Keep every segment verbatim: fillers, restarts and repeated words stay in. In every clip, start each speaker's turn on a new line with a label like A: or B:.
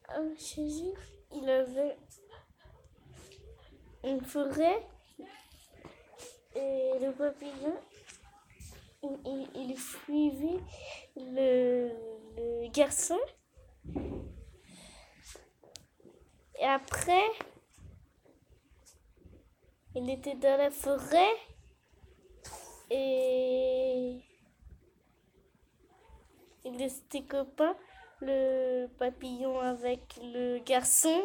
A: euh, Jésus, il avait une forêt et le papillon, il, il, il suivait le, le garçon. Et après, il était dans la forêt et il était copain, le papillon avec le garçon.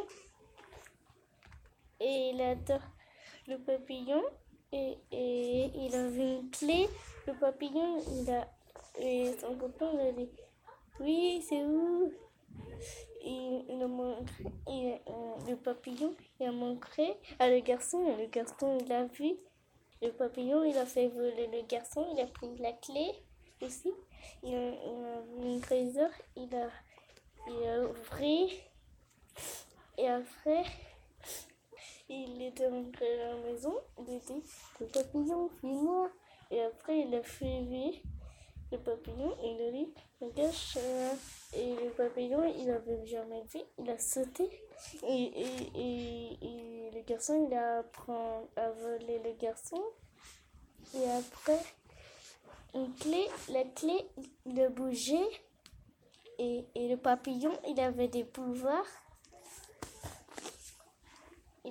A: Et il adore le papillon et, et il avait une clé. Le papillon, il a, et son copain il a dit oui, c'est où? Il, il a montré, il, euh, le papillon, il a montré à le garçon et le garçon, il a vu. Le papillon, il a fait voler le garçon, il a pris la clé aussi. Il a, il a vu un trésor, il a, il a ouvert et après. Il était rentré à la maison, il a dit le papillon, suis-moi. Et après, il a suivi le papillon et il a dit regarde, et le papillon, il n'avait jamais vu, il a sauté. Et, et, et, et le garçon, il a appris à voler le garçon. Et après, une clé, la clé, il a bougé. Et, et le papillon, il avait des pouvoirs.